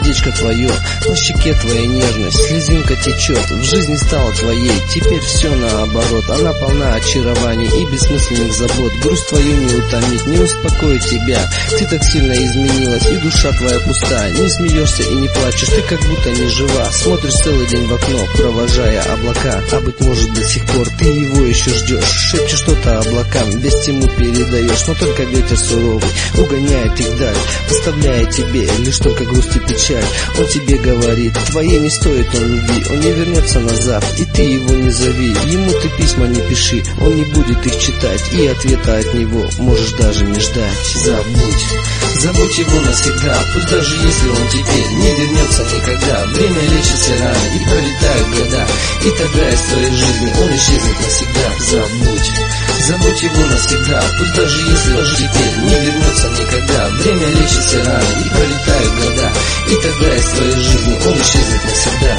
сердечко твое, по щеке твоей нежность, слезинка течет, в жизни стала твоей, теперь все наоборот. Она полна очарований и бессмысленных забот. Грусть твою не утомить, не успокоит тебя. Ты так сильно изменилась, и душа твоя пуста. Не смеешься и не плачешь, ты как будто не жива. Смотришь целый день в окно, провожая облака. А быть может до сих пор ты его еще ждешь. Шепчешь что-то облакам, без тьму передаешь. Но только ветер суровый угоняет их вдаль, оставляя тебе лишь только грусть и печаль. Он тебе говорит, твоей не стоит он любви. Он не вернется назад, и ты его не зови. Ему ты письма не пиши, он не будет их читать, и ответа от него можешь даже не ждать. Забудь его навсегда, пусть даже если он теперь не вернется никогда. Время лечит все раны, и пролетают года, и тогда из твоей жизни он исчезнет навсегда. Забудь его навсегда, пусть даже если он теперь не вернется никогда. Время лечит все раны, и пролетают года, и тогда из твоей жизни он исчезнет навсегда.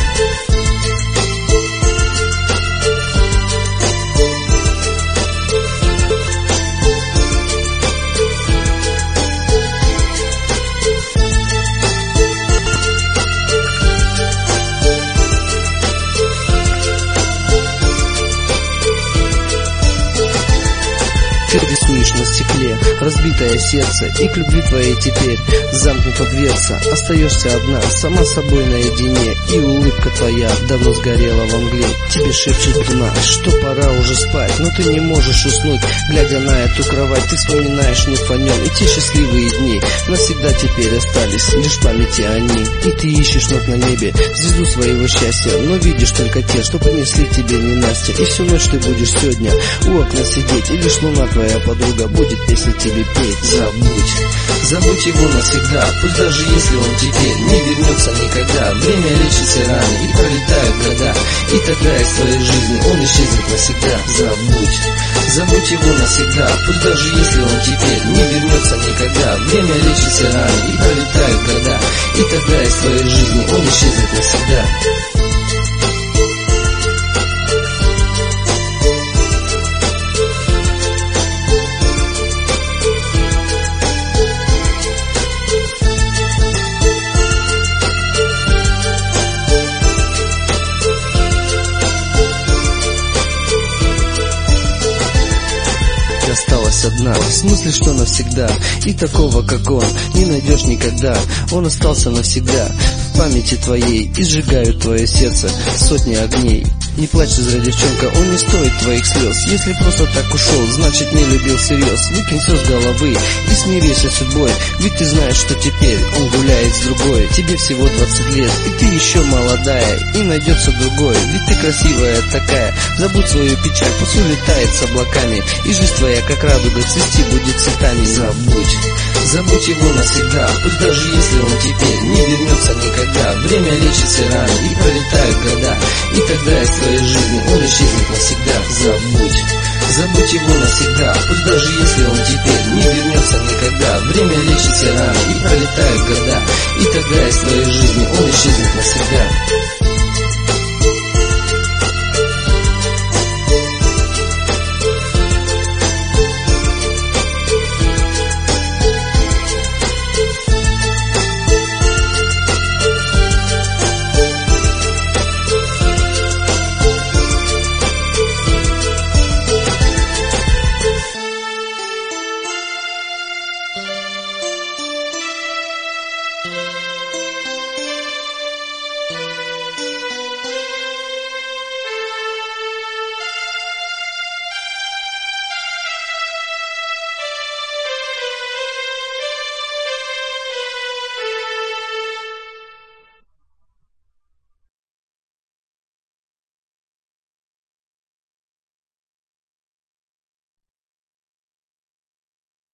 Ты рисуешь на стекле разбитое сердце, и к любви твоей теперь замкнута дверца. Остаешься одна, сама собой наедине, и улыбка твоя давно сгорела во мгле. Тебе шепчет луна, что пора уже спать, но ты не можешь уснуть, глядя на эту кровать. Ты вспоминаешь вновь о нем, и те счастливые дни навсегда теперь остались лишь в памяти они. И ты ищешь вновь на небе звезду своего счастья, но видишь только те, что принесли тебе ненастья. И всю ночь ты будешь сегодня у окна сидеть, и лишь луна твоя подруга будет песни тебе петь. Забудь его навсегда, пусть даже если он теперь не вернется никогда. Время лечит все раны, и пролетают года, и тогда из твоей жизни он исчезнет навсегда. Забудь его навсегда, пусть даже если он теперь не вернется никогда. Время лечит все раны, и пролетают года, и тогда из твоей жизни он исчезнет навсегда. Осталась одна, в смысле, что навсегда. И такого, как он, не найдешь никогда. Он остался навсегда в памяти твоей, и сжигают твое сердце сотни огней. Не плачь, зря, девчонка, он не стоит твоих слез. Если просто так ушел, значит не любил всерьез. Выкинь все с головы и смирися судьбой, ведь ты знаешь, что теперь он гуляет с другой. Тебе всего 20 лет, и ты еще молодая, и найдется другой, ведь ты красивая такая. Забудь свою печаль, пусть улетает с облаками, и жизнь твоя, как радуга, цвести будет цветами. Забудь его навсегда, пусть даже если он теперь не вернется никогда. Время лечит все раны, и пролетают года, и тогда из твоей жизни он исчезнет навсегда. Забудь его навсегда, пусть даже если он теперь не вернется никогда. Время лечит все раны, и пролетают года, и тогда из твоей жизни он исчезнет навсегда.